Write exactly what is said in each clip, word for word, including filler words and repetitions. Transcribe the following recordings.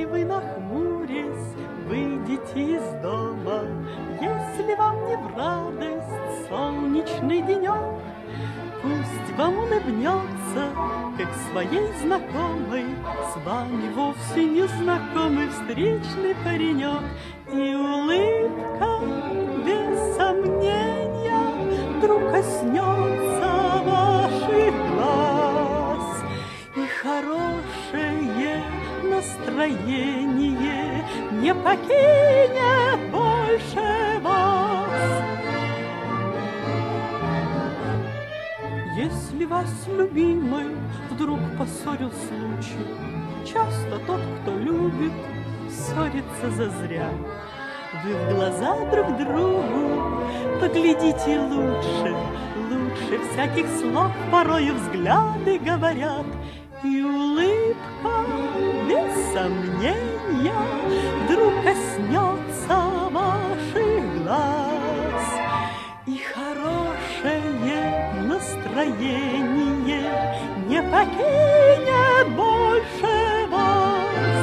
Если вы, нахмурясь, выйдете из дома, если вам не в радость солнечный денек, пусть вам улыбнется, как своей знакомой, с вами вовсе незнакомый встречный паренек. И улыбка, без сомнения, вдруг коснется ваших глаз, и хорошее настроение не покинет больше вас. Если вас, любимый, вдруг поссорил случай, часто тот, кто любит, ссорится зазря. Вы в глаза друг другу поглядите лучше, лучше всяких слов порою взгляды говорят. И улыбка, без сомнения, вдруг коснется ваших глаз, и хорошее настроение не покинет больше вас.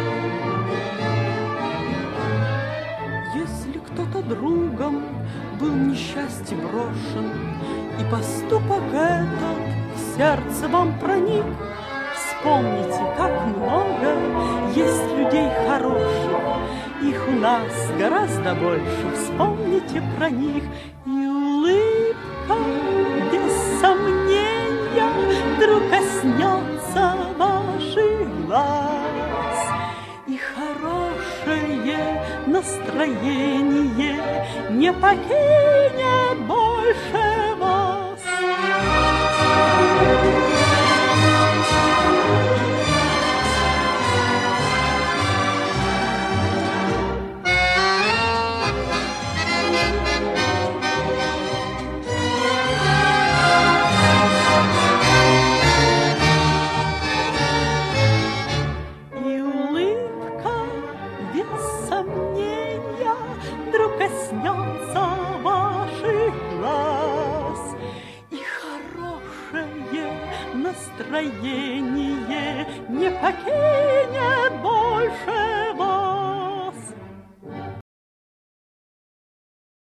Если кто-то другом был несчастье брошен, и поступок этот в сердце вам проник, вспомните, как много есть людей хороших, их у нас гораздо больше, вспомните про них. И улыбка, без сомнения, вдруг коснется ваших глаз, и хорошее настроение не покинет больше вас. Коснется ваших глаз, и хорошее настроение не покинет больше вас.